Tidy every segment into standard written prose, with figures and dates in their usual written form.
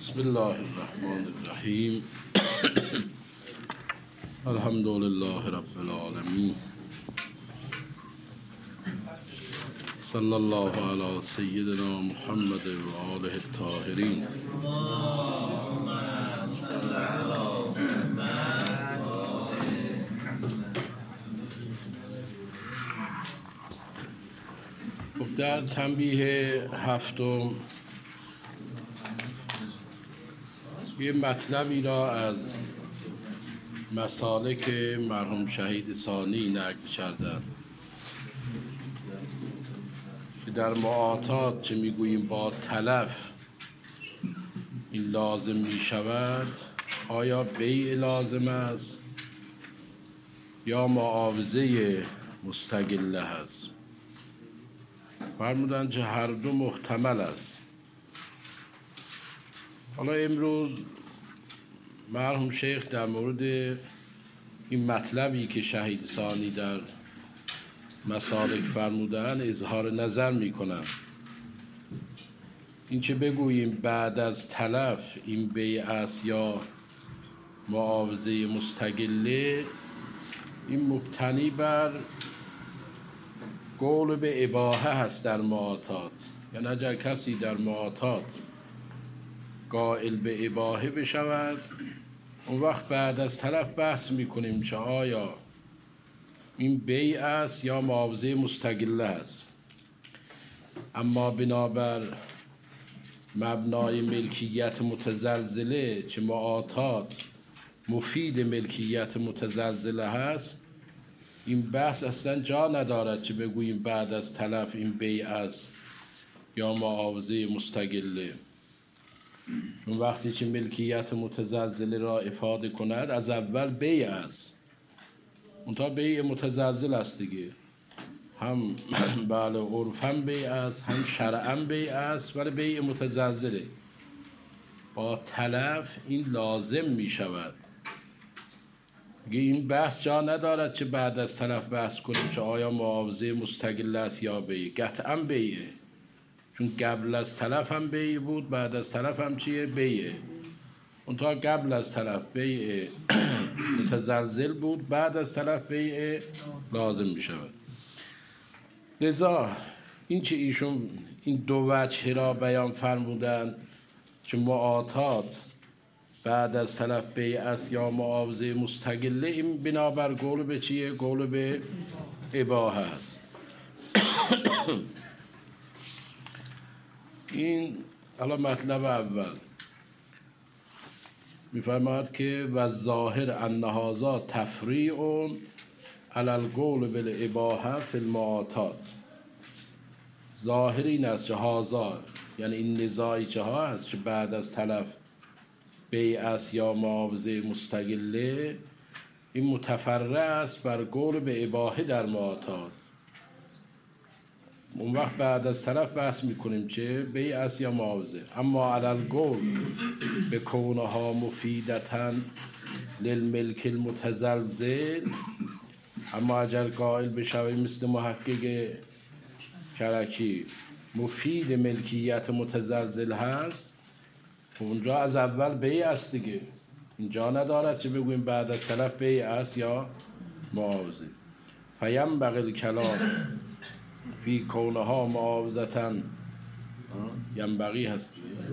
بسم الله الرحمن الرحیم. الحمد لله رب العالمین. صلی الله علی سیدنا محمد و آله الطاهرین. در تنبیه هفتم یه مطلبی را از مسالک مرحوم شهید ثانی نقل کردند که در معاطات چه میگوییم با تلف این لازم می شود، آیا بیع لازم است یا معاوضه مستقله هست؟ فرمودند که هر دو محتمل است. حالا امروز مرحوم شیخ در مورد این مطلبی که شهید ثانی در مسالک فرمودن اظهار نظر میکنن. این که بگوییم بعد از تلف این بیع است یا معاوضه مستقله، این مبتنی بر قول به اباحه هست در معاطات. یعنی اگر کسی در معاطات قائل به اباحه بشود، اون وقت بعد از تلف بحث میکنیم که آیا این بیع است یا معاوضه مستقله است. اما بنابر مبنای ملکیت متزلزله که معاطات مفید ملکیت متزلزله هست، این بحث اصلا جا ندارد که بگوییم بعد از تلف این بیع است یا معاوضه مستقله. چون وقتی که ملکیت متزلزله را افاده کند از اول بیع است، اونتا بیع متزلزل است دیگه، هم بله عرفاً بیع است هم شرعاً بیع است، ولی بیع متزلزله. با تلف این لازم می شود. این بحث جا ندارد که بعد از تلف بحث کنیم که آیا معاوضه مستقله است یا بیع. قطعاً بیعه، چون قبل از تلف هم بیع بود، بعد از تلف هم چیه؟ بیعه. اونتا قبل از تلف بیع متزلزل بود، بعد از تلف بیع لازم می شود. لذا این که ایشون این دو وجه را بیان فرمودن که معاطات بعد از تلف بیع است یا معاوضه مستقله، این بنابر قول به چیه؟ قول به اباحه است. این حالا مطلب اول میفرماید که و ظاهر ان هذا تفریع علی القول بالاباحه فی المعاطات. ظاهر این است که هذا، یعنی این نزاعی که ها هست که بعد از تلف بیع است یا معاوضه مستقله، این متفرع است بر قول به اباحه در معاطات. اون وقت بعد از تلف بحث میکنیم چه؟ بیع است یا معاوضه. اما علی القول به کونها مفیدتاً للملک المتزلزل، اما اگر قائل بشویم مثل محقق کرکی مفید ملکیت متزلزل هست، اونجا از اول بیع است دیگه. اینجا ندارد چه بگویم بعد از تلف بیع است یا معاوضه. فینبغی الکلام فی کونها معاوضةً، ینبغی هست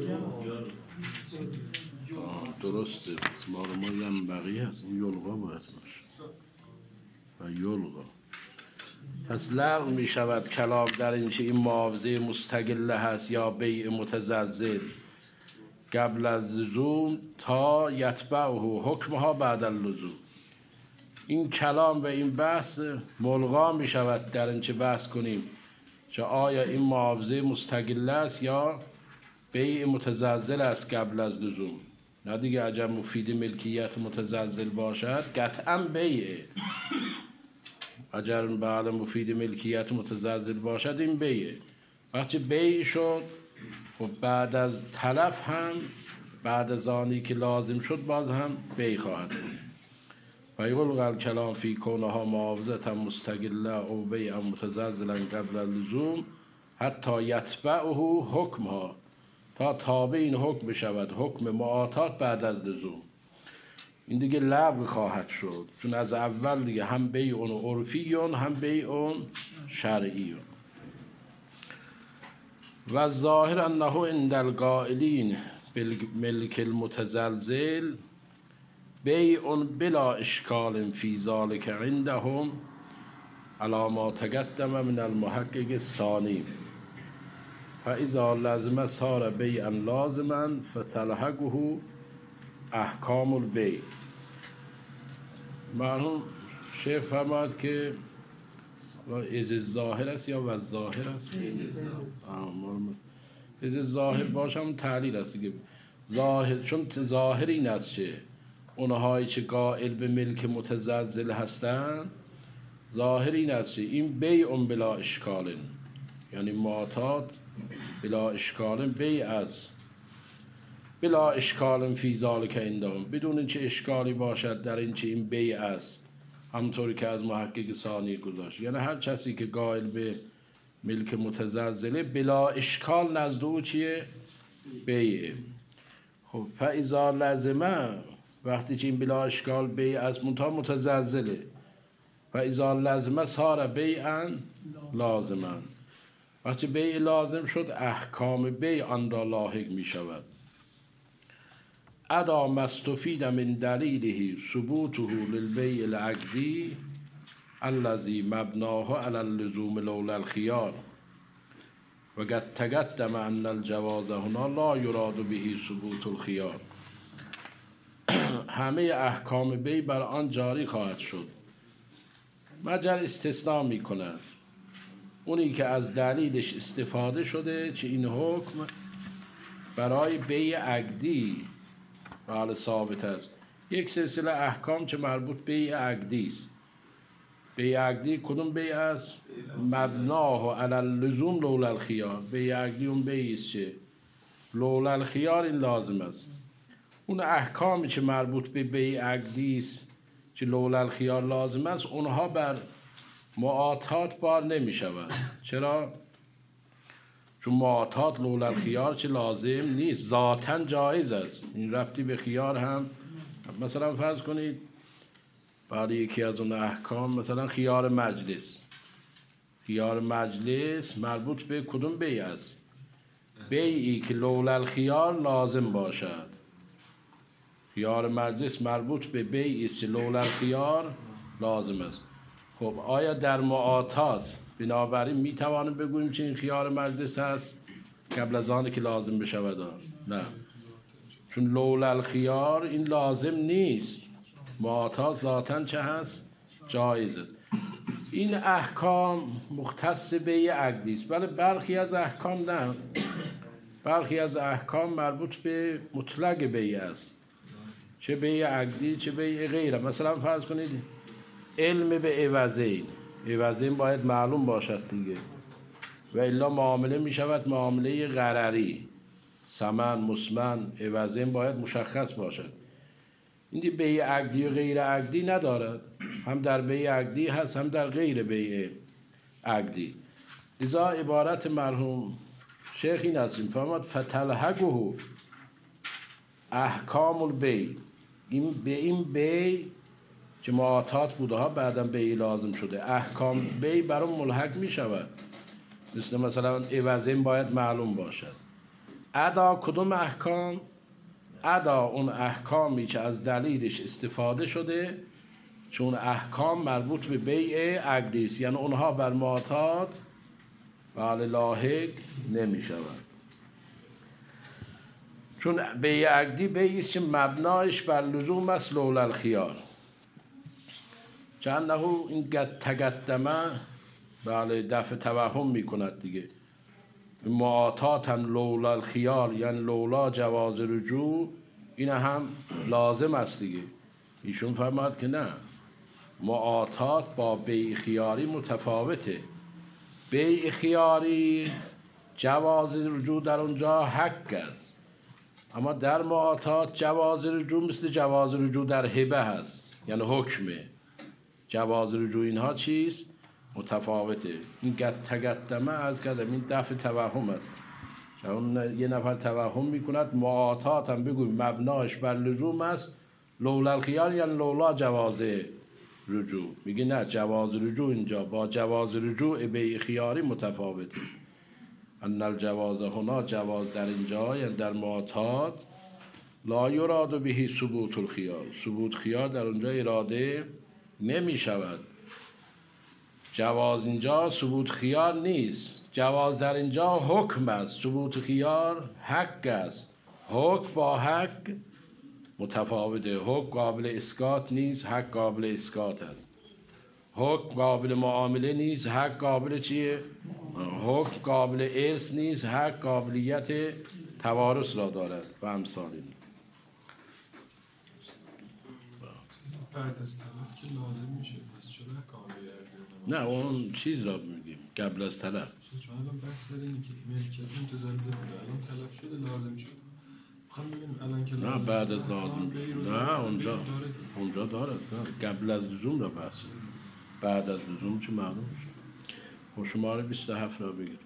درسته، ما ینبغی هست، این یلغا باید باشه و یلغا. پس لغو می شود کلام در این که این معاوضه مستقله هست یا بیع متزلزل قبل از لزوم تا یتبعه حکمها بعد اللزوم. این کلام و این بحث ملغا می شود در این چه بحث کنیم که آیا این معاوضه مستقله است یا بیع متزلزل است قبل از لزوم. نه دیگه، اگر مفید ملکیت متزلزل باشد قطعاً بیعه. اگر بعد مفید ملکیت متزلزل باشد این بیعه. وقتی بیع شد و بعد از تلف هم، بعد از آنی که لازم شد باز هم بیع خواهد بود. و یلغی الکلام فی کونها معاوضة مستقله او بیع متزلزلا قبل اللزوم حتی یتبعه حکمها تا تابع این حکم بشود حکم معاطات بعد از لزوم. این دیگه لغو خواهد شد، چون از اول دیگه هم بیع عرفی هم بیع شرعی. و ظاهر انه عند القائلین بالملک المتزلزل بیع بلا اشکال فی ذلک عندهم علی ما تقدم من المحقق الثانی فاذا لزم صار بیعا لازما فتلحقه احکام البیع. مرحوم شیخ فرماد که از ظاهر است یا و ظاهر است؟ از ظاهر باشم تعلیل است دیگه. ظاهر، چون ظاهر این است که اونهایی که قائل به ملک متزلزل هستند، ظاهر این است که این بیع بلا اشکال، یعنی معاطات بلا اشکال، بیع از بلا اشکال فی ذلک عندهم، بدون اینکه اشکالی باشد در این چه این بیع است، همطوری که از محقق ثانی گذاشت. یعنی هر کسی که قائل به ملک متزلزله بلا اشکال نزد او چیه؟ بیعه. خب فاذا لزمه، وقتی که این بلا اشکال بیع است منتها متزلزله، فاذا لزمه صار بیعا لازما، وقتی بیع لازم شد احکام بیع آن را لاحق می شود. ادا مستفید من دلیله ثبوته للبیع العقدی الذي مبناه على اللزوم لولا الخيار و قد تقدم ان الجواز هنا لا يراد به ثبوت الخيار. همه احکام بیع بر آن جاری خواهد شد مگر استثناء می کند اونی که از دلیلش استفاده شده چه این حکم برای بیع عقدی بله ثابت است. یک سلسله احکام که مربوط بیع عقدی است. بیع عقدی کدوم بیع است؟ مبناه علی اللزوم لولا الخیار. بیع عقدی اون بیع است که لولا الخیار این لازم است. اون احکامی که مربوط به بیع عقدی است که لولا الخیار لازم است، اونها بر معاطات بار نمی شود. چرا؟ چون معاطات لولا الخیار چه لازم نیست، ذاتاً جایز است. این ربطی به خیار هم، مثلا فرض کنید برای یکی از اون احکام مثلا خیار مجلس. خیار مجلس مربوط به کدوم بیع است؟ بیعی که لولا الخیار لازم باشد. خیار مجلس مربوط به بیعی است که لولا الخیار لازم است. خب آیا در معاطات بنابراین می توانیم بگوییم که این خیار مجلس هست قبل از آن که لازم بشود؟ نه، چون لولا الخیار این لازم نیست. معاطات ذاتاً چه هست؟ جایز است. این احکام مختص بیع عقدی است. بله برخی از احکام نه، برخی از احکام مربوط به مطلق بیع است، چه بیع عقدی چه بیع غیره. مثلا فرض کنید علم به عوضین، عوضین باید معلوم باشد دیگه، و الا معامله می شود معامله غرری، ثمن مسمن عوضین باید مشخص باشد. این دی بیع عقدی و غیر عقدی ندارد، هم در بیع عقدی هست هم در غیر بیع عقدی. لذا عبارت مرحوم شیخ این است، فرمود فتلحقه احکام البیع، این به این بیع که معاطات بوده ها بعداً بیع لازم شده، احکام بیع برام ملحق می شود. مثلا عوضین باید معلوم باشد. ادا کدوم احکام؟ ادا اون احکامی که از دلیلش استفاده شده، چون احکام مربوط به بیع عقدی است، یعنی اونها بر معاطات بله لاحق نمی شود. چون بیع عقدی بیعی است که مبنایش بر لزوم است لولا الخیار، چنده این تقدمه بله دفع توهم می کند دیگه. معاطات هم لولا الخیار یعنی لولا جواز رجوع، این هم لازم است دیگه. ایشون فرماد که نه، معاطات با بیع خیاری متفاوته. بیع خیاری جواز رجوع در اونجا حق است، اما در معاطات جواز رجوع مثل جواز رجوع در هبه هست، یعنی حکمه. جواز رجوع اینها چیست؟ متفاوته. این تقدمه از کردم این دفع توهم است. اون یه نفر توهم میکند معاطات هم بگوی مبناش بر لزوم است، لولا الخیار یعنی لولا جواز رجوع. میگه نه، جواز رجوع اینجا با جواز رجوع به خیاری متفاوته. ان الجواز هنا، جواز در اینجا یعنی در معاطات، لا یراد به ثبوت الخیار، ثبوت خیار در اونجا اراده نمی شود. جواز اینجا ثبوت خیار نیست، جواز در اینجا حکم است، ثبوت خیار حق است. حکم با حق متفاوته، حکم قابل اسقاط نیست، حق قابل اسقاط است. حکم قابل معامله نیست، حق قابل چیه؟ حکم قابل ارث نیست، حق قابلیت توارث را دارد و امثال این. بعد از طرف که لازم میشه، پس چرا کامل نه اون چیز را میگیم قبل از طلب. چون الان بحث داره اینه که ملکیت متزلزل بوده، الان طلب شده لازم شده. میخوام بگم الان که نه بعد از لازم، نه اونجا داره قبل از لزوم را بحث. بعد از لزوم چه معلوم میشه. خب شماره 27 را بگید.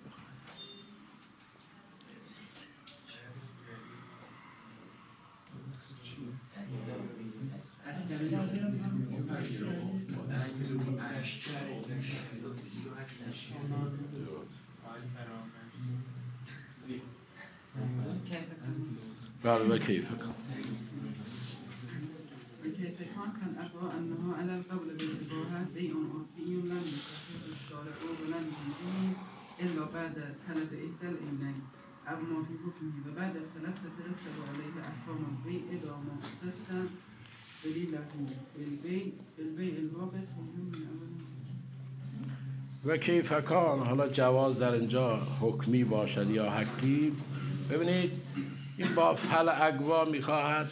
بله و کیف کن كان أقوى أنه على القول بالإباحة بيع عرفي لم يصحه الشارع ولم يجوز إلا بعد طلب إحدى العينين أو ما في حكمه، وبعد الخلاف سترتب عليه أحكام البيع إذا ما اختص دليله بالبيع الواقع من أول. و کیف کان، حالا جواز در اینجا حکمی باشد یا حقی. ببینید این با فعل اقوا میخواهد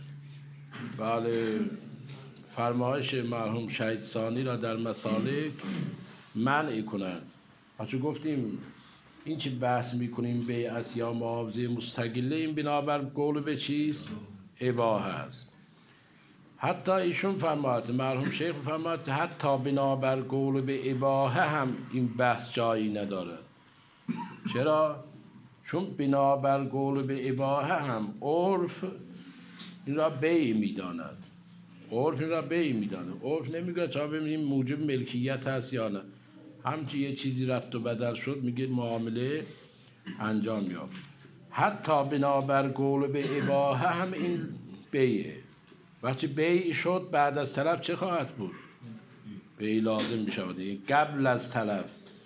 بله فرمایش مرحوم شهید ثانی را در مسالک منع کند. بچه گفتیم این چی بحث میکنیم بیعت یا معاوضه مستقله، این بنابر قول به چیست؟ اباحه است. حتی ایشون فرماید، مرحوم شیخ فرماید حتی بنابر قول به اباحه هم این بحث جایی ندارد. چرا؟ چون بنابر قول به اباحه هم عرف این را بیع میداند. عرف این را بیع میداند. عرف نمیگه تا ببینیم موجب ملکیت هست یا نه، همچی یه چیزی رد و بدل شد میگه معامله انجام یافت. حتی بنابر قول به اباحه هم این بیعه. وقتی بیع شد بعد از طلب چه خواهد بود؟ بیع لازم می شود. قبل از طلب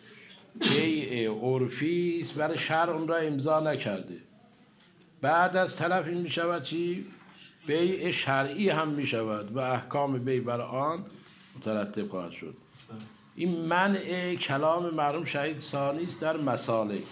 بیع عرفی است، برای شرع اون را امضا نکرده. بعد از طلب این می شود چی؟ بیع شرعی هم می شود و احکام بیع بر آن مترتب خواهد شد. این منع کلام مرحوم شهید ثانی است در مسالک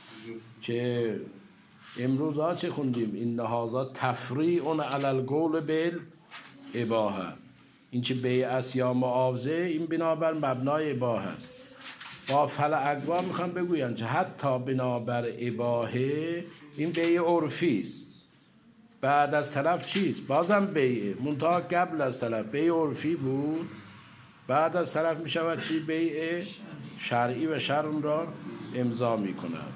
که امروز ها چه خوندیم؟ این هذا تفریع علی القول بالاباحه، این چه بیع است یا معاوضه این بنابر مبنای اباحه است. با فعل اقوا میخوام بگویم که حتی بنابر اباحه این بیع عرفی است، بعد از طلب چیست؟ بازم بیع، منتها قبل از طلب بیع عرفی بود، بعد از طلب میشود چی؟ بیع شرعی و شرع اون را امضا میکند.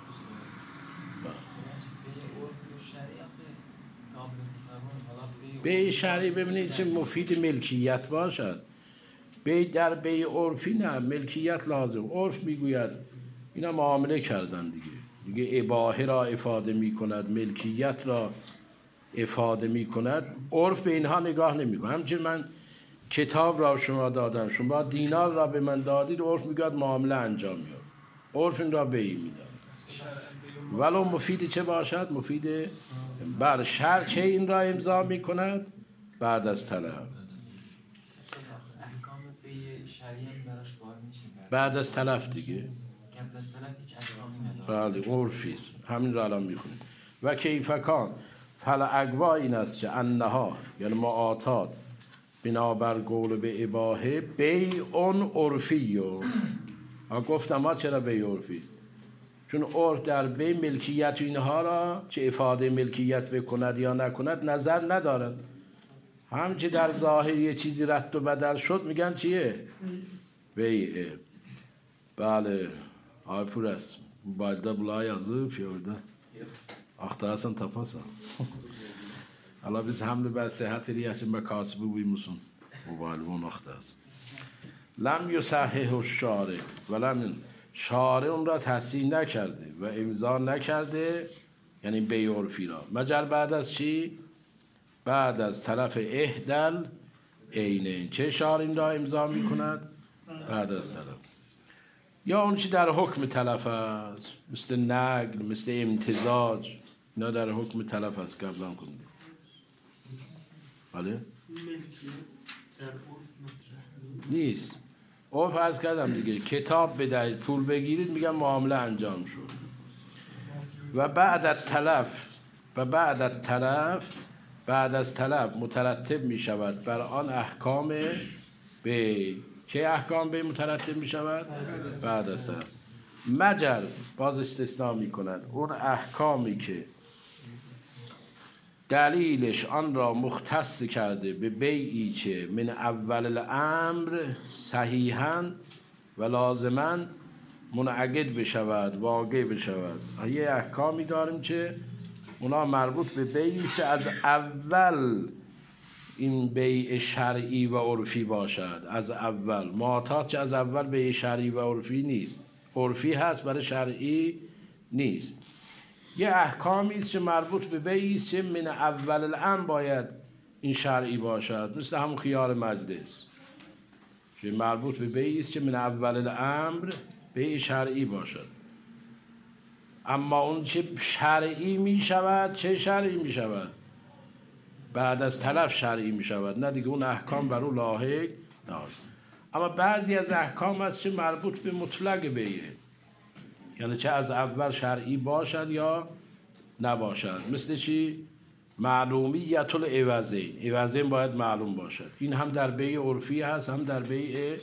بیع شرعی ببینید چه مفید ملکیت باشد. بیع در بیع عرفی نه، ملکیت لازم. عرف میگوید اینا معامله کردن دیگه اباحه را افاده میکند، ملکیت را افاده میکند. عرف به اینها نگاه نمیکنه. همچنین من کتاب را شما دادم، شما دینار را به من دادید، عرف میگوید معامله انجام یافت، عرف این را بیع میداد. ولو مفید چه باشد؟ مفید بر شرع چه این را امضا میکند؟ بعد از طلب. احکام بیع شرعی براش بار میشه بعد از طلب دیگه. قبل از طلب هیچ احکامی نداره. بله عرفی، همین را الان میخونیم. و کیفکان فل اقوا این است که انها یعنی معاطات بنابر قول به اباحه بیع عرفی. گفتم ما چرا بیع عرفی؟ چون عرف در بیع ملکیت اینها را چه افاده ملکیت بکند یا نکند نظر ندارد. همچه در ظاهر یه چیزی رد و بدل شد میگن چیه؟ بیعه. بله آقای پور است Mobilde bula yazıp orada. Aktarsan tapasan. Allah biz hamle bel sıhhat riyatin ve kasibi buymusun. Mobil bunu aktarsın. Lem yusahihu şari ve lemin şari اون را تصحیح نکرده و امضا نکرده یعنی بیع عرفی را مگر بعد از چی؟ بعد از طرف احدل عینین چه شاری این را امضا میکند؟ بعد از طرف یا اون چی در حکم تلف است مثل نقل مثل امتزاج اینا در حکم تلف است قبلا کنید بله؟ نیست او فرض کردم دیگه کتاب بدهید پول بگیرید میگم معامله انجام شد و بعد از طلب مترتب می شود بر آن احکام به چه احکام به مترتب می شود بعد از طلب مجر باز استثناء می کنند اون احکامی که دلیلش آن را مختص کرده به بیعی که من اول الامر صحیحاً و لازماً منعقد بشود واقع بشود. یه احکامی داریم که اونا مربوط به بیعی که از اول این بیع شرعی و عرفی باشد. از اول معتاد که از اول بیع شرعی و عرفی نیست، عرفی هست برای شرعی نیست. یه احکامی است که مربوط به بیعی است که من اول الامر باید این شرعی باشد، مثل همون خیار مجلس که مربوط به بیعی است که من اول الامر بیع شرعی باشد. اما اون چه شرعی می شود، چه شرعی می شود؟ بعد از طلب شرعی می شود، نه دیگه اون احکام بر او لاحق ناست. اما بعضی از احکام هست که مربوط به مطلق بیعه، یعنی چه از اول شرعی باشد یا نباشد. مثل چی؟ معلومیت العوضین، عوضین باید معلوم باشد. این هم در بیع عرفی هست هم در بیع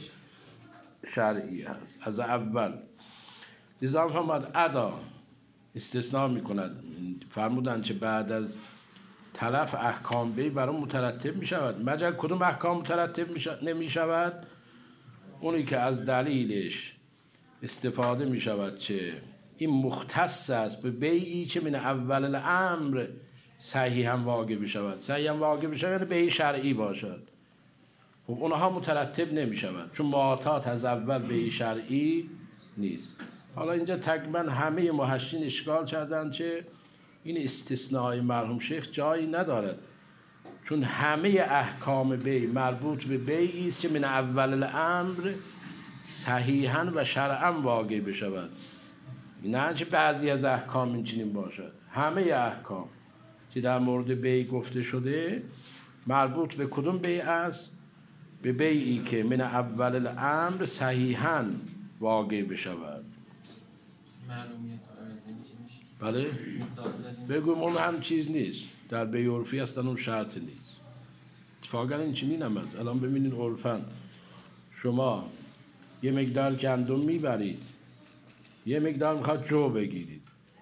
شرعی هست. از اول نظام فرمود ادا استثناء میکند، فرمودن که بعد از تلف احکام بیع برای مترتب می شود. مگر کدوم احکام مترتب نمی شود؟ اونی که از دلیلش استفاده می شود که این مختص است به بیعی که من اول الامر صحیحاً واقع بشود. صحیحاً واقع بشود یعنی بیع شرعی باشد. خب اونها مترتب نمی شود چون معاطات از اول بیع شرعی نیست. حالا اینجا تقریبا همه محشین اشکال کردن که این استثناء مرحوم شیخ جایی ندارد، چون همه احکام بیع مربوط به بیعی است که من اول الامر صحیحاً و شرعاً واقع بشود، نه چه بعضی از احکام این چنین باشد. همه احکام که در مورد بیع گفته شده مربوط به کدوم بیع است؟ به بیعی که من اول الامر صحیحاً واقع بشود. معلومیت عوضین چی میشه؟ بله؟ بگویم اون هم چیز نیست، در بیع عرفی هستن اون شرط نیست. اتفاقا این چنین هم هست. الان ببینید عرفاً شما یه مقدار گندم میبرید، یه مقدار میخواد جو بگیرید،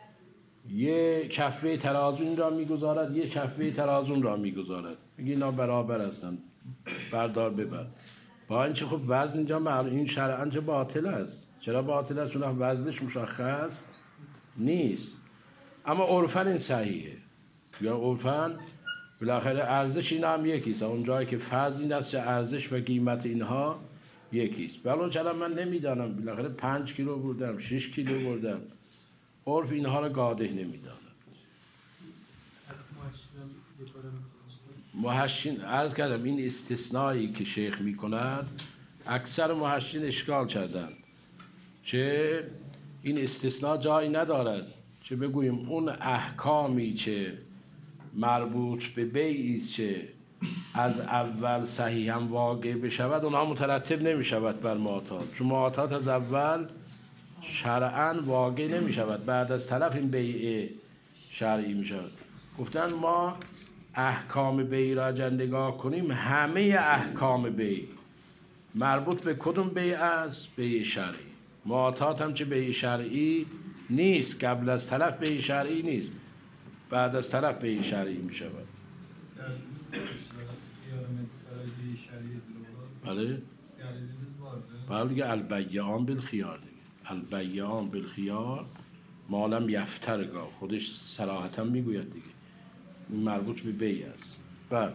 یه کفه ترازون را میگذارد، یه کفه ترازون را میگذارد، میگه اینا برابر هستن بردار ببر. با اینکه خب وزن اینجا معلوم این شرعاً چه باطل است. چرا باطل است؟ چون وزنش مشخص نیست. اما عرفاً این صحیحه، یا عرفاً بالاخره ارزش اینا هم یکیست. اون جایی که فرض این است که ارزش و قیمت اینها یکیست. بلو چرا من نمیدانم، بالاخره 5 کیلو بردم 6 کیلو بردم، عرف اینها رو قادح نمیداند. محشین عرض کردم این استثنایی که شیخ میکند اکثر محشین اشکال کردن که این استثناء جایی ندارد، چه بگوییم اون احکامی که مربوط به بیعی است که از اول صحیحاً واقع بشود اونها مترتب نمی شود بر معاطات، چون معاطات از اول شرعاً واقع نمی شود، بعد از طرف این بیع شرعی می شود. گفتن ما احکام بیع را اگر نگاه کنیم همه احکام بیع مربوط به کدوم بیع است؟ بیع شرعی. معاطات هم چه بیع شرعی نیست، قبل از طرف بیع شرعی نیست، بعد از طرف بیع شرعی می شود. بله؟ بله دیگه البیعان بالخیار دیگه. البیعان بالخیار مالم یفترگاه، خودش صراحتا میگوید دیگه، این مربوط به بی است. بله.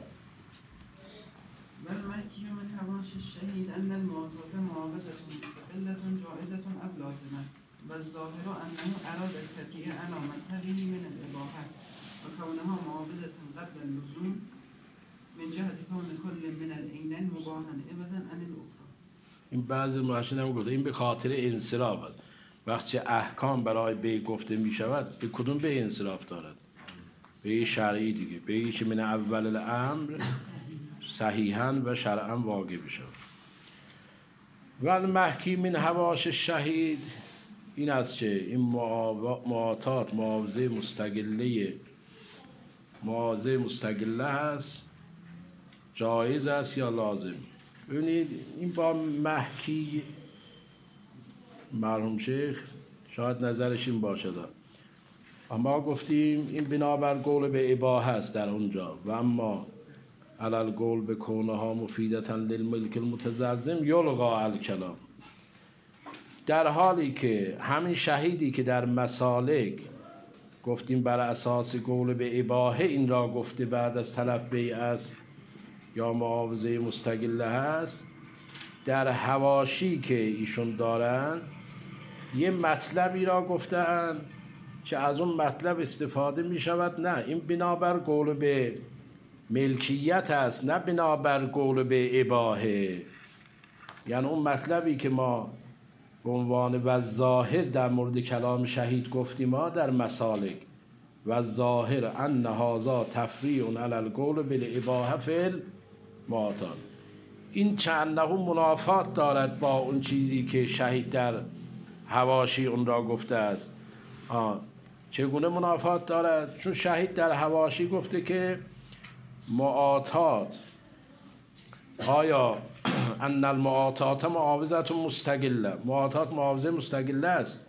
والمحكي من حواش الشهيد أن المعطاة معاوزة مستقلة جائزة أو لازمة والظاهر أنه أراد التبريء على مذهبه من الإباحة وكونها معاوزة قبل اللزوم من جهة كون كل من العينين مباحا عوضا عن الأخرى. این بعضی ماشین هم گفته این به خاطر انصراف است. وقتی احکام برای بی گفته می شود به کدوم به انصراف دارد؟ به شرعی دیگه، به که من اول الامر صحیحاً و شرعاً واقع بشه. و محکی من حواش شهید این است چه؟ این معاطات معاوضه مستقله هست، جایز است یا لازم. ببینید این با محکی مرحوم شیخ شاید نظرش این باشه دار. اما گفتیم این بنابر قول به اباحه است در اونجا و اما علل قول به کونها مفیدتا للملک المتزلزم یلغا الکلام. در حالی که همین شهیدی که در مسالک گفتیم بر اساس قول به اباحه این را گفته بعد از طلب بیع است یا معاوضه مستقله هست، در حواشی که ایشون دارن یه مطلبی را گفتن که از اون مطلب استفاده می شود. نه، این بنابر قول به ملکیت است، نه بنابر قول به اباحه. یعنی اون مطلبی که ما به عنوان و ظاهر در مورد کلام شهید گفتیم ما در مسالک و ظاهر ان هذا تفریع علی القول بالاباحه فی المعطات، این چندنه منافات دارد با اون چیزی که شهید در حواشی اون را گفته است. چگونه منافات دارد؟ چون شهید در حواشی گفته که معاطات، آیا ان المعاطات معاوضت مستقله، معاطات معاوضه مستقله است،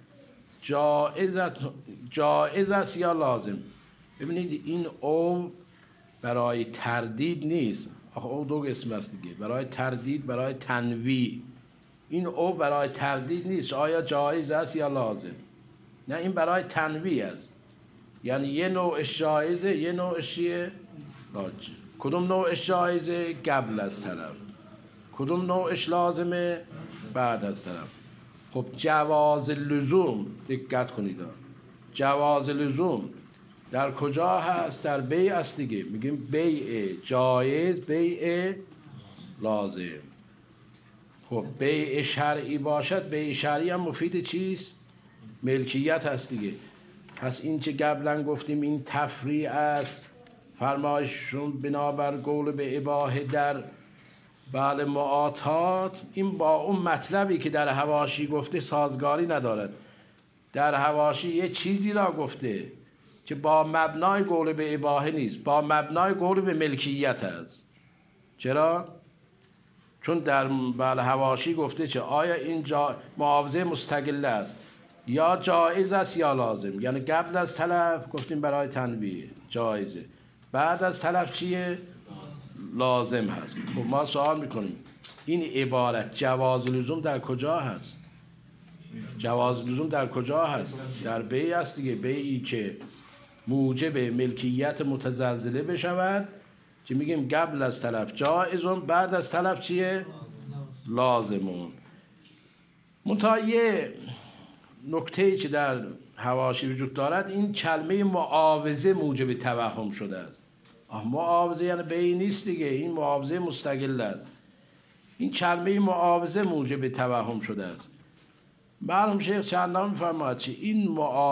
جائز است یا لازم. ببینید این او برای تردید نیست، آخه او دو قسم است دیگه، برای تردید، برای تنویع. این او برای تردید نیست آیا جایز است یا لازم، نه این برای تنویع است. یعنی یه نوعش جایزه، یه نوعش چیه؟ لازم. کدوم نوعش جایزه؟ قبل از طلب. کدوم نوعش لازمه؟ بعد از طلب. خب جواز لزوم، دقت کنید، جواز لزوم در کجا هست؟ در بیع است دیگه. میگیم بیع جایز، بیع لازم. خب بیع شرعی باشد، بیع شرعی هم مفید چیست؟ ملکیت هست دیگه. پس این که قبلا گفتیم این تفریع است، فرمایششون بنابر قول به اباحه در بله معاطات، این با اون مطلبی که در حواشی گفته سازگاری ندارد. در حواشی یه چیزی را گفته که با مبنای قول به اباحه نیست، با مبنای قول به ملکیت است. چرا؟ چون در بله حواشی گفته که آیا این معاوضه مستقله است یا جایز است یا لازم. یعنی قبل از طلب گفتیم برای تنبیه جایزه، بعد از طلب چیه؟ لازم هست. خب ما سوال میکنیم این عبارت جواز لزوم در کجا هست؟ جواز لزوم در کجا هست؟ در بیع است دیگه. بیعی که موجب ملکیت متزلزله بشود که میگیم قبل از طلب جایزون، بعد از طلب چیه؟ لازمون. منتها یه نکته‌ای که در حواشی وجود دارد، این کلمه معاوضه موجب توهم شده است. معاوضه یعنی بیع نیست دیگه، این معاوضه مستقل است. این کلمه معاوضه موجب توهم شده است. مرحوم شیخ چندان می‌فرماید چی؟ این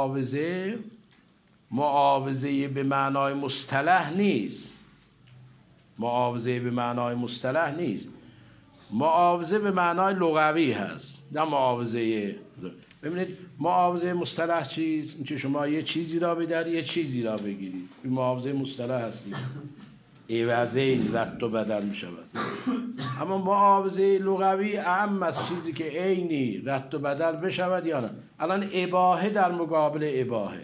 معاوضه به معنای مصطلح نیست. معاوضه به معنای مصطلح نیست، معاوضه به معنای لغوی هست، نه معاوضه. ببینید معاوضه مصطلح چیست؟ این که شما یه چیزی را بداری یه چیزی را بگیرید، این معاوضه مصطلح هستی، عوضین رد و بدل می شود. اما معاوضه لغوی اهم از چیزی که عینی رد و بدل بشود یا نه. الان اباحه در مقابل اباحه،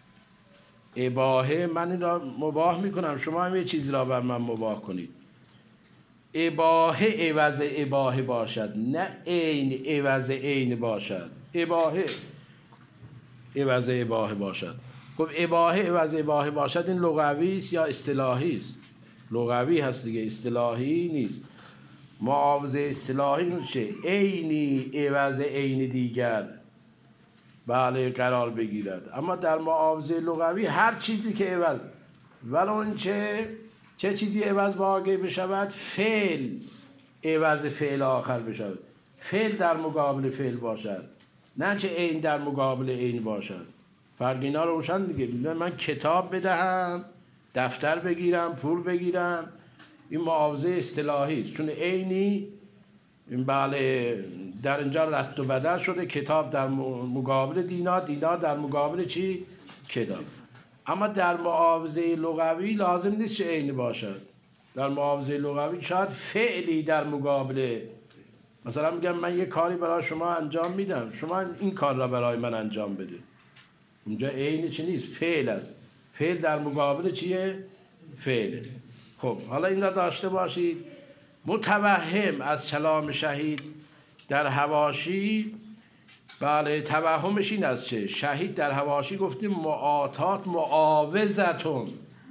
اباحه من این را مباح میکنم، شما هم یه چیزی را بر من مباح کنید. اباحه عوض اباحه باشد، نه عین عوض عین باشد. اباحه عوض اباحه باشد. خب اباحه عوض اباحه باشد، این لغوی است یا اصطلاحی است؟ لغوی هست دیگه، اصطلاحی نیست. معاوضه اصطلاحی میشه عینی عوض عین دیگر بله قرار بگیرد. اما در معاوضه لغوی هر چیزی که عوض ولو چه چیزی عوض واقع بشود؟ فعل عوض فعل آخر بشود، فعل در مقابل فعل باشد، نه چه عین در مقابل عین باشد. فرق اینا رو روشن دیگه. من کتاب بدهم، دفتر بگیرم، پول بگیرم، این معاوضه اصطلاحی است. چون عینی بله در اینجا رد و بدل شده، کتاب در مقابل دینار، دینار در مقابل چی؟ کتاب. اما در معاوضه لغوی لازم نیست که عین باشد. در معاوضه لغوی شاید فعلی در مقابل، مثلا میگم من یه کاری برای شما انجام میدم، شما این کار را برای من انجام بده. اونجا عین چی نیست؟ فعل است. فعل در مقابل چیه؟ فعل. خب حالا این را داشته باشید. متوهم از کلام شهید در حواشی، بله توهمش این است چه؟ شهید در حواشی گفتیم معاطات معاوضتون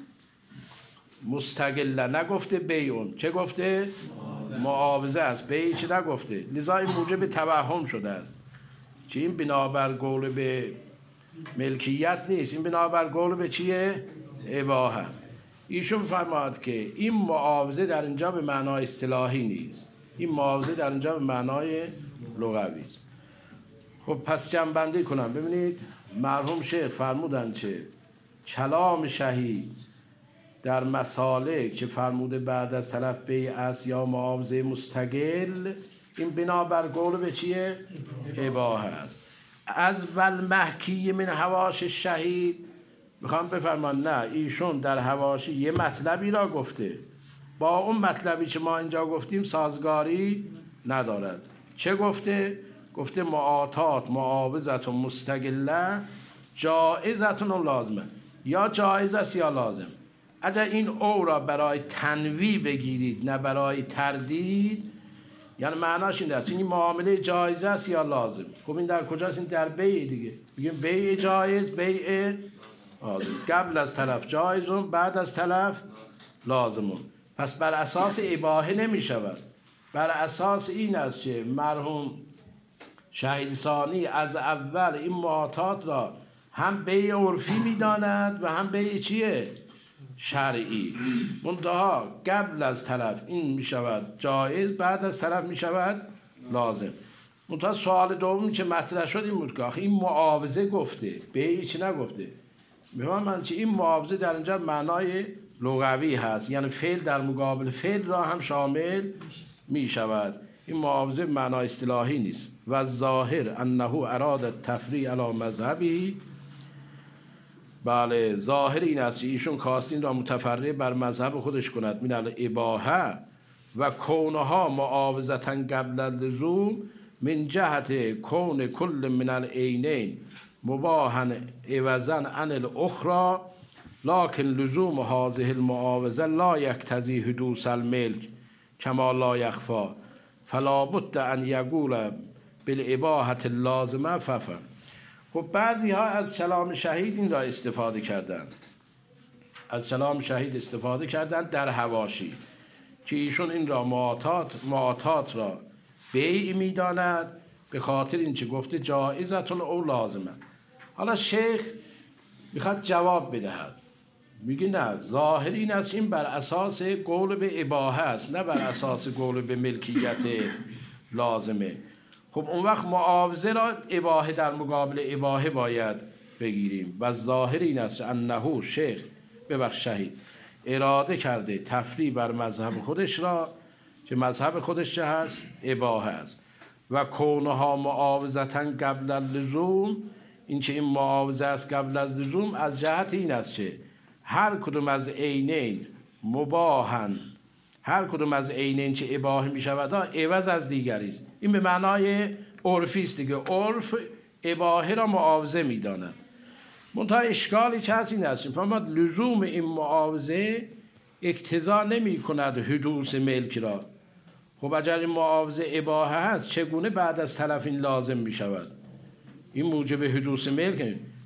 مستقله، نگفته بیعون. چه گفته؟ معاوضه است. بیع چه نگفته؟ لذا این موجب توهم شده است. چه این بنابر قول به ملکیت نیست، این بنابر قول به چیه؟ اباحه. ایشون فرماد که این معاوضه در اینجا به معنای اصطلاحی نیست، این معاوضه در اینجا به معنای لغوی است. خب پس جمع‌بندی کنم. ببینید مرحوم شیخ فرمودن چه؟ کلام شهید در مسالک که فرموده بعد از طرف بیع است یا معاوضه مستقل، این بنابر قول به چیه؟ اباحه است. از والمحکی من حواش شهید میخوام بفرمان نه، ایشون در حواشی یه مطلبی را گفته، با اون مطلبی که ما اینجا گفتیم سازگاری ندارد. چه گفته؟ گفته معاطات معاوضت و مستقله جائزتون و لازمه، یا جایز است یا لازم. اگر این او را برای تنویع بگیرید نه برای تردید، یعنی معناش این است این معامله جایز است یا لازم. خب این در کجاست؟ این در بیع دیگه. میگیم بیع جایز، بیع لازم. قبل از طرف جایزون، بعد از طرف لازمون. پس بر اساس اباحه نمی شود. بر اساس این است که مرحوم شهید ثانی از اول این معاطات را هم بیع عرفی می داند و هم بیع چیه؟ شرعی. منتها قبل از طرف این می شود جایز، بعد از طرف می شود لازم. منتها سوال دومی که مطرح شد این بود که آخه این معاوضه گفته، بیع چی نگفته. بفهم من چه این معاوضه در اینجا معنای لغوی هست، یعنی فعل در مقابل فعل را هم شامل می شود. این معاوضه معنای اصطلاحی نیست. و ظاهر انه اراد التفریع علی مذهبی، بله ظاهر این است ایشون خواستین را متفرع بر مذهب خودش کند من الاباحه و کونها معاوضتا قبل اللزوم من جهت کون کل من العینین مباحا عوضا عن الاخرى، لكن لزوم هذه المعاوضه لا يقتضي حدوث الملك كما لا يخفى، فلا بد ان يقول بالاباحه اللازمه ففهم. خب بعضی ها از کلام شهید این را استفاده کردند، از کلام شهید استفاده کردند در حواشی که ایشون این را معاطات را بیع می داند به خاطر این که گفته جائزتون او لازمه. حالا شیخ میخواد جواب بدهد، میگه نه، ظاهر این است این بر اساس قول به اباحه است، نه بر اساس قول به ملکیت لازمه. خب اون وقت معاوضه را اباحه در مقابل اباحه باید بگیریم. و ظاهر این است انه شیخ ببخش شهید اراده کرده تفریع بر مذهب خودش را که مذهب خودش چه هست؟ اباحه است. و کونها معاوضتا قبل اللزوم، این چه این معاوضه است قبل از لزوم از جهت این است که هر کدوم از عینین مباحن، هر کدوم از عینین چه اباحه می شود عوض از دیگری است. این به معنای عرفی است دیگه. عرف اباحه را معاوضه می داند. منتها اشکالی چه هست این است فرمود لزوم این معاوضه اقتضا نمی کند حدوث ملک را. خب اگر این معاوضه اباحه هست چگونه بعد از طرف این لازم می شود؟ این موجب حدوث ملک.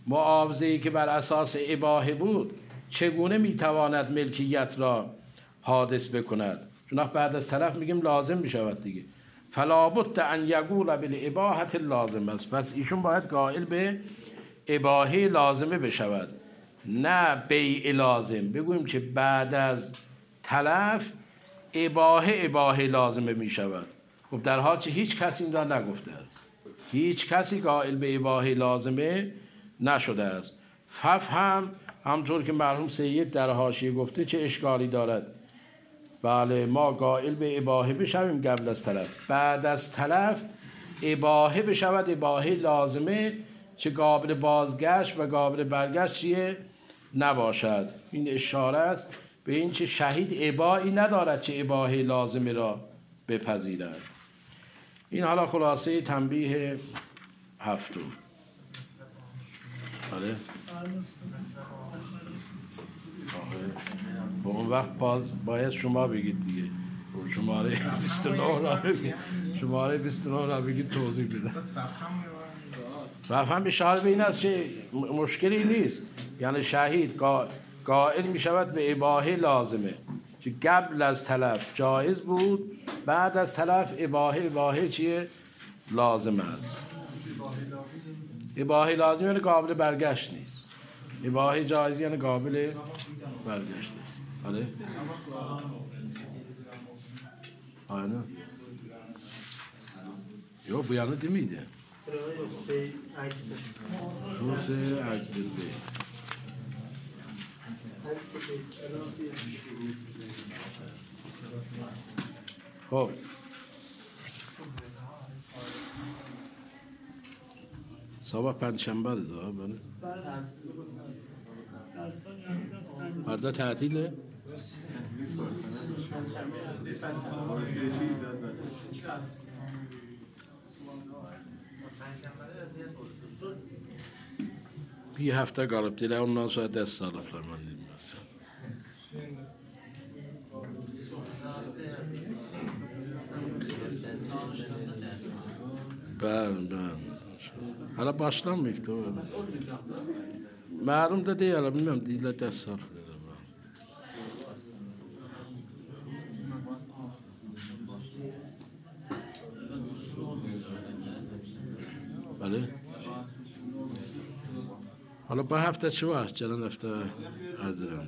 معاوضه‌ای که بر اساس اباحه بود چگونه میتواند ملکیت را حادث بکند؟ چون بعد از طرف میگیم لازم میشود دیگه. فلا بد ان یقول بالاباحه لازم است. پس ایشون باید قائل به اباحه لازمه بشود، نه بیع لازم. بگوییم که بعد از تلف اباحه لازمه میشود. خب در حال که هیچ کسی این را نگفته است، هیچ کسی قائل به اباحه لازمه نشده است. ففهم همطور که مرحوم سید در حاشیه گفته چه اشکالی دارد؟ بله، ما قائل به اباحه بشویم قبل از تلف، بعد از تلف اباحه بشود اباحه لازمه چه قابل بازگشت و قابل برگشت چیه نباشد. این اشاره است به این چه شهید اباحی ندارد چه اباحه لازمه را بپذیرد. این حالا خلاصه تنبیه هفتم. آره با اون وقت باید شما بگید دیگه. شماره 29 را بگید، شماره 29 را بگید توضیح بده. فهم اشاره به این است که مشکلی نیست، یعنی شهید قائل می شود به اباحه لازمه که قبل از تلف جایز بود، بعد از تلف اباحه چیه لازم است. اباحه لازم یعنی قابل برگشت نیست، اباحه جایز یعنی قابل برگشت نیست. آره آره یو بیانو دیمیده روز اجبه. خب صبح پنجشنبه ده بله فردا تعطیله. Bir hafta kalıp dile ondan sonra ders sağlıklarından dinmez. Ben. Hala başlanmıyor ki o. Malum da değil, bilmiyorum dile ders sağlıklarından. بله حالا با هفته چه وقت جلن هفته حاضرم.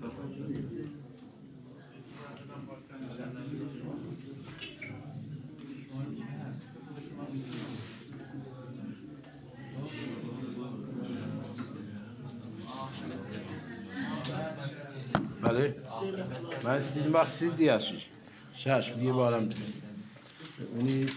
بله من استیدیم با سیز دیاسوش شش یه بارم اونی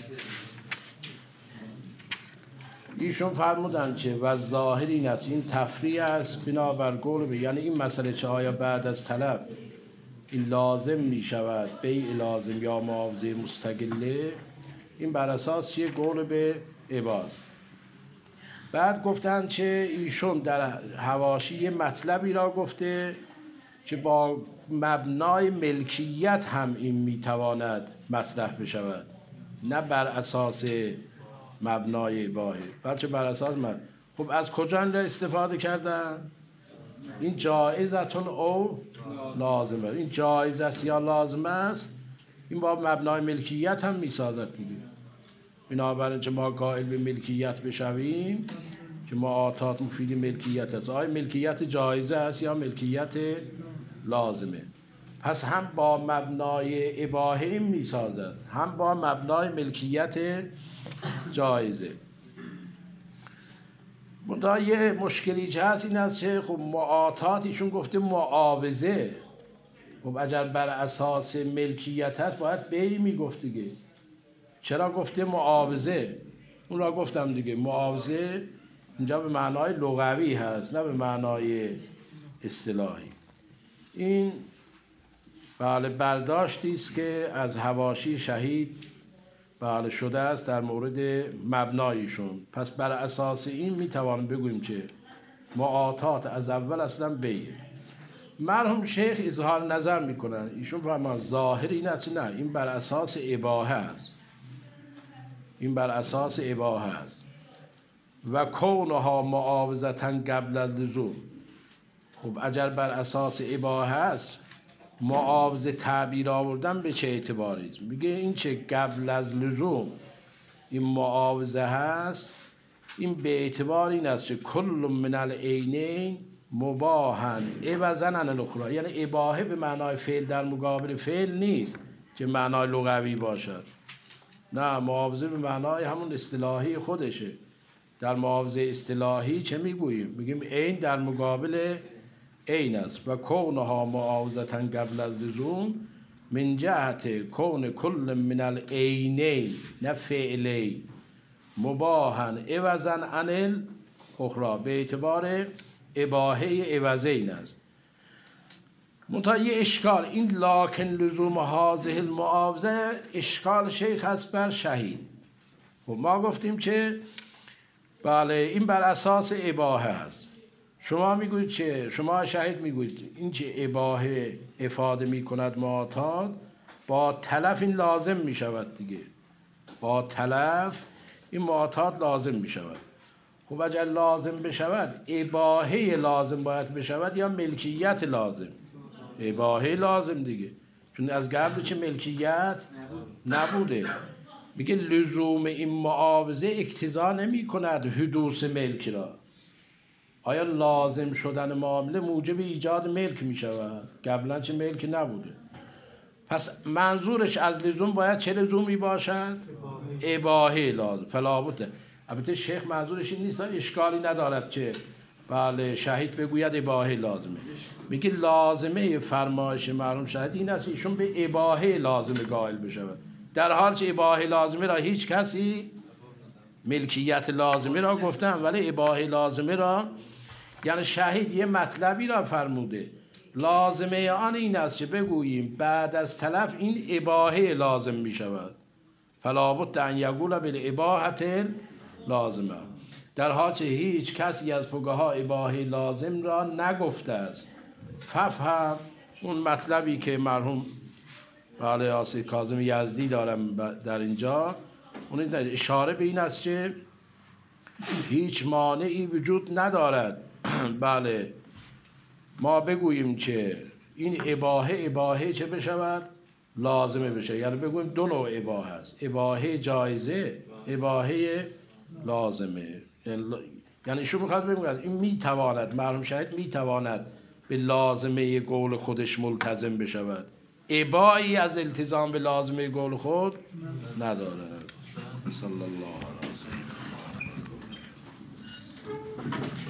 ایشون فرمودن که و ظاهر این است، این تفریع است بنابر قول یعنی این مسئله چه آیا بعد از طلب این لازم می شود بیع لازم یا معاوضه مستقله، این بر اساس چیه قول به عباس. بعد گفتن که ایشون در حواشی یه مطلبی را گفته که با مبنای ملکیت هم این می تواند مطرح بشود، نه بر اساس مبنای اباحه، بلکه بر اساس خب از کجا استفاده کردن؟ این جایزتون او لازمه، این جایز است یا لازم است، این با مبنای ملکیت هم میسازد دیگه. بنابراین که ما قائل به ملکیت بشویم که معاطات مفید ملکیت است، آیا ملکیت جایزه است یا ملکیت لازمه؟ پس هم با مبنای اباحه میسازد هم با مبنای ملکیت جایزه. منتها یه مشکلی که هست این است که خب معاطات ایشون گفته معاوضه، خب اگر بر اساس ملکیت هست باید بیع میگفت دیگه، چرا گفته معاوضه؟ اون را گفتم دیگه، معاوضه اینجا به معنای لغوی هست نه به معنای اصطلاحی. این بله برداشتی است که از حواشی شهید بله شده است در مورد مبنایشون. پس بر اساس این میتوانیم بگوییم که معاطات از اول اصلا بیه. مرحوم شیخ اظهار نظر میکنن، ایشون فرمان ظاهر این است نه، این بر اساس اباحه است، این بر اساس اباحه است و کونها معاوضتا قبل اللزوم. خب اگر بر اساس اباحه است معاوضه تعبیر آوردن به چه اعتباری؟ میگه این چه قبل از لزوم این معاوضه هست، این به اعتبار این است که کل من العینین مباحن عوضا عن الاخری، یعنی اباحه به معنای فعل در مقابل فعل نیست که معنای لغوی باشد، نه، معاوضه به معنای همون اصطلاحی خودشه. در معاوضه اصطلاحی چه میگوییم؟ میگیم عین در مقابل عین است. و کونها معاوضتا قبل از لزوم من جهت کون کل من العینین نه فعلی مباحن عوضا عن الاخری، به اعتبار اباحه عوضین است. منتها یه اشکال، این لکن لزوم هذه المعاوضه اشکال شیخ هست بر شهید. خب ما گفتیم که بله این بر اساس اباحه هست. شما میگویید چه؟ شما شهید میگویید این چه اباحه افاده میکند معتاد، با تلف این لازم میشود دیگه، با تلف این معتاد لازم میشود. خب اگر لازم بشود اباحه لازم باید بشود یا ملکیت لازم؟ اباحه لازم دیگه، چون از قبل چه ملکیت نبوده. میگه لزوم این معاوضه اقتضا نمی کند حدوث ملک را. آیا لازم شدن معامله موجب ایجاد ملک می شود؟ قبلا چه ملک نبوده. پس منظورش از لزوم باید چه لزومی باشد؟ اباحه لازم. فلا بد. البته شیخ منظورش این نیست، اشکالی ندارد که بله شهید بگوید اباحه لازمه. میگه لازمه فرمایش مرحوم شهید این است ایشون به اباحه لازمه قائل بشود، در حال که اباحه لازمه را هیچ کسی ملکیت لازمه را گفتن، ولی اباحه لازمه را، یعنی شهید یه مطلبی را فرموده، لازمه آن این است که بگوییم بعد از تلف این اباحه لازم می شود. فلا بد ان یقول بالاباحه لازمه، در حال که هیچ کسی از فقها اباحه لازم را نگفته است. ففهم اون مطلبی که مرحوم بله آسید کاظم یزدی دارم در اینجا، اون اشاره به این است که هیچ مانعی وجود ندارد بله ما بگوییم که این اباحه چه بشود؟ لازمه بشه، یعنی بگوییم دو نوع اباحه است، اباحه جایزه، اباحه لازمه. یعنی شو میخواد بگوید این میتواند، مرحوم شهید میتواند به لازمه قول خودش ملتزم بشود، ابایی از التزام به لازمه قول خود نداره. صلی الله علیه و سلم.